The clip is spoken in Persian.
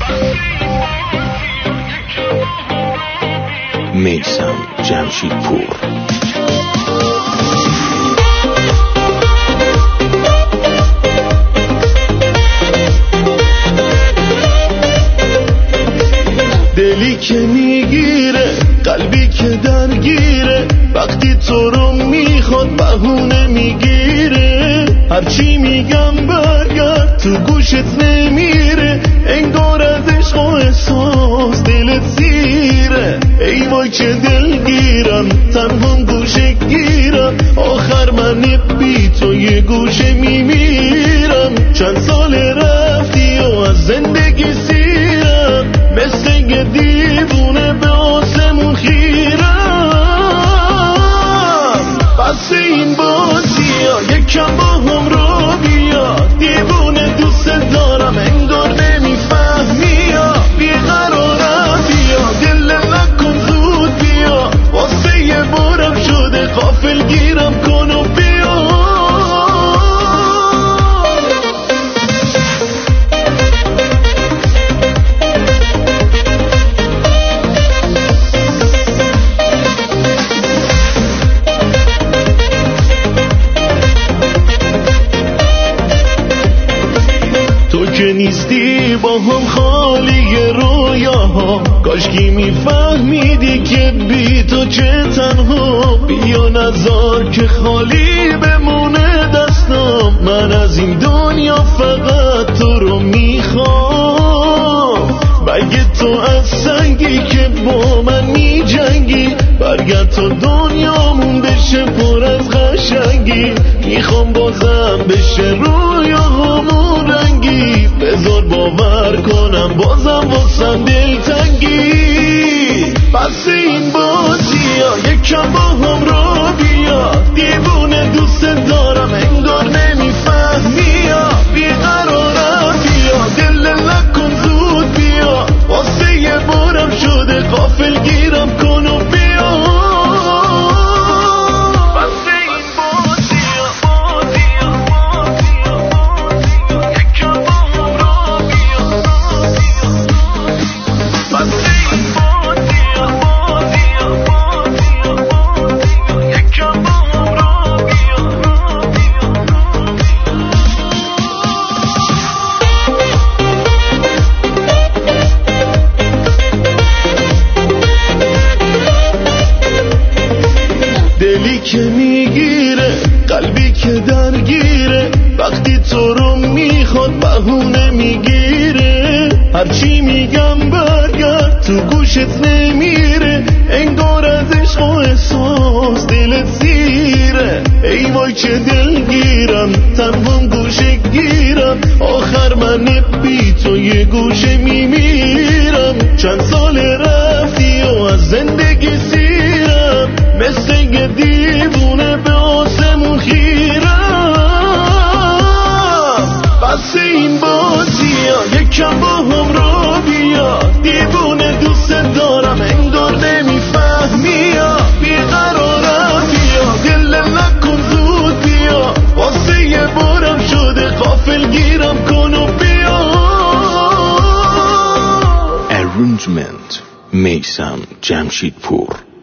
میثم جمشیدپور. دلی که میگیره، قلبی که درگیره، وقتی تو رو میخواد بهونه میگیره. هرچی میگم برگرد تو گوشت نمیره، انگار از عشق و احساس دلت سیره. ای وای چه دلگیرم، تنها گوشه گیرم، آخر من بی تو یه گوشه میمیرم. چند سال رفتی و از زندگی سیرم، مثل یه دیوونه به آسمون خیرم. بس این بازی ها یکم با هم رو بیا، دیوونه دوست دارم انگار نمیفهمی ها. بیقرارم بیا، دل نکن زود بیا، واسه یه بارم شده غافل گیرم کن و بیا. تو که نیستی با هم خالی رویاها، کاشکی میفهمیدی که بی تو چه تنها. بیا نذار که خالی بمونه دستم، من از این دنیا فقط تو رو میخوام. بگه تو از سنگی که با من میجنگی، برگرد تا دنیامون بشه پر از قشنگی. میخوام بازم بشه رویاهامون رنگی، بذار باور کنم بازم واسم دلتنگی. پس این بازی ها یکم با هم رو بیا، دیوونه دوست دارم انگار نمیفهمی ها. بیقرارم بیا، دل نکن زود بیا، واسه یه بارم شده غافل گیرم کن و بیا. دلی که میگیره، قلبی که درگیره، وقتی تو رو میخواد بهونه میگیره. هرچی میگم برگرد تو گوشت نمیره، انگار از عشق و احساس دلت سیره. ای وای چه دلگیرم، تنها گوشه گیرم، آخر من بی تو یه گوشه میمیرم. چند سال رفتی و از زندگی سیرم، مثل یه دیوونه به آسمون خیرم. بس این بازی ها یکم با هم رو بیا، دیوونه دوست دارم انگار نمیفهمی ها. بیقرارم بیا، دل نکن زود بیا، واسه یه بارم شده غافل گیرم کن و بیا. Arrangement میثم جمشیدپور.